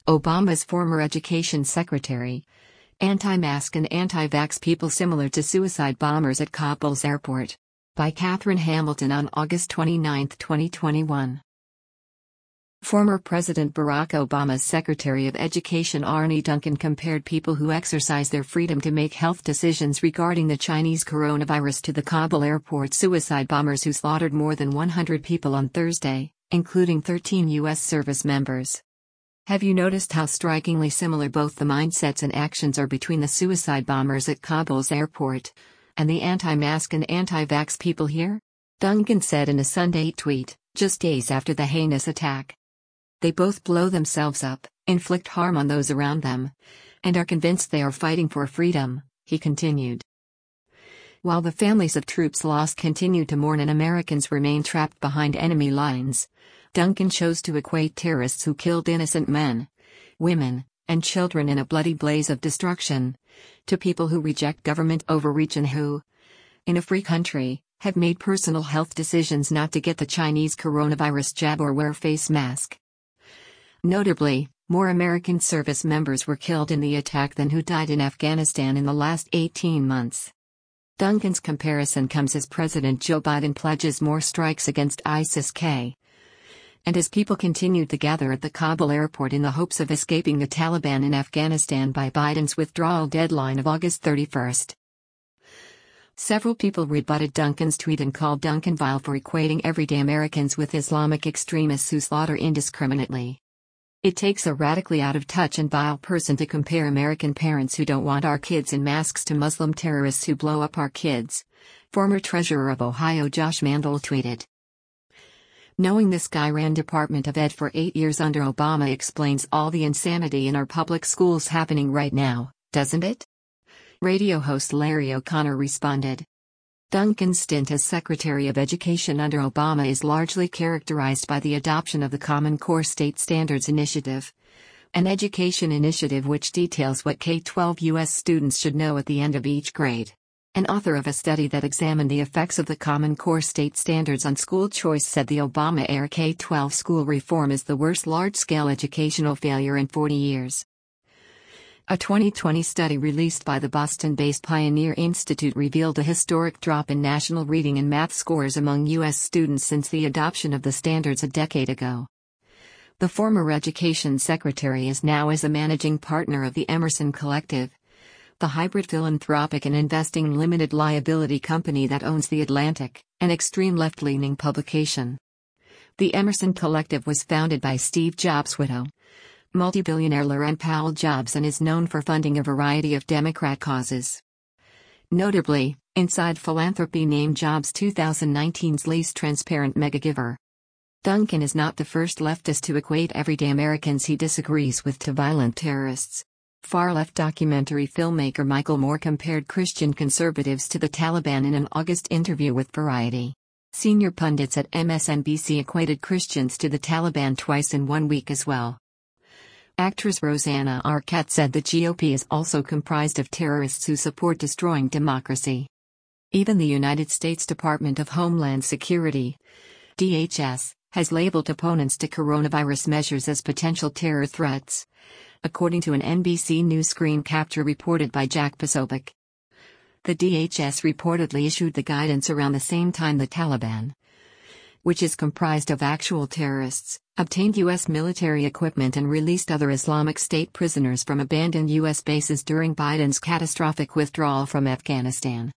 Obama's former education secretary. Anti-mask and anti-vax people similar to suicide bombers at Kabul's airport. By Catherine Hamilton on August 29, 2021. Former President Barack Obama's Secretary of Education Arne Duncan compared people who exercise their freedom to make health decisions regarding the Chinese coronavirus to the Kabul airport suicide bombers who slaughtered more than 100 people on Thursday, including 13 U.S. service members. Have you noticed how strikingly similar both the mindsets and actions are between the suicide bombers at Kabul's airport and the anti-mask and anti-vax people here? Duncan said in a Sunday tweet, just days after the heinous attack. They both blow themselves up, inflict harm on those around them, and are convinced they are fighting for freedom, he continued. While the families of troops lost continue to mourn and Americans remain trapped behind enemy lines, Duncan chose to equate terrorists who killed innocent men, women, and children in a bloody blaze of destruction to people who reject government overreach and who, in a free country, have made personal health decisions not to get the Chinese coronavirus jab or wear face mask. Notably, more American service members were killed in the attack than who died in Afghanistan in the last 18 months. Duncan's comparison comes as President Joe Biden pledges more strikes against ISIS-K, and as people continued to gather at the Kabul airport in the hopes of escaping the Taliban in Afghanistan by Biden's withdrawal deadline of August 31. Several people rebutted Duncan's tweet and called Duncan vile for equating everyday Americans with Islamic extremists who slaughter indiscriminately. It takes a radically out-of-touch and vile person to compare American parents who don't want our kids in masks to Muslim terrorists who blow up our kids, former Treasurer of Ohio Josh Mandel tweeted. Knowing this guy ran Department of Ed for 8 years under Obama explains all the insanity in our public schools happening right now, doesn't it? Radio host Larry O'Connor responded. Duncan's stint as Secretary of Education under Obama is largely characterized by the adoption of the Common Core State Standards Initiative, an education initiative which details what K-12 U.S. students should know at the end of each grade. An author of a study that examined the effects of the Common Core State Standards on school choice said the Obama-era K-12 school reform is the worst large-scale educational failure in 40 years. A 2020 study released by the Boston-based Pioneer Institute revealed a historic drop in national reading and math scores among U.S. students since the adoption of the standards a decade ago. The former education secretary is now as a managing partner of the Emerson Collective, the hybrid philanthropic and investing limited liability company that owns The Atlantic, an extreme left-leaning publication. The Emerson Collective was founded by Steve Jobs' widow, multi-billionaire Laurene Powell Jobs, and is known for funding a variety of Democrat causes. Notably, Inside Philanthropy named Jobs 2019's least transparent mega-giver. Duncan is not the first leftist to equate everyday Americans he disagrees with to violent terrorists. Far-left documentary filmmaker Michael Moore compared Christian conservatives to the Taliban in an August interview with Variety. Senior pundits at MSNBC equated Christians to the Taliban twice in 1 week as well. Actress Rosanna Arquette said the GOP is also comprised of terrorists who support destroying democracy. Even the United States Department of Homeland Security, DHS, has labeled opponents to coronavirus measures as potential terror threats, according to an NBC News screen capture reported by Jack Posobiec. The DHS reportedly issued the guidance around the same time the Taliban, which is comprised of actual terrorists, obtained U.S. military equipment and released other Islamic State prisoners from abandoned U.S. bases during Biden's catastrophic withdrawal from Afghanistan.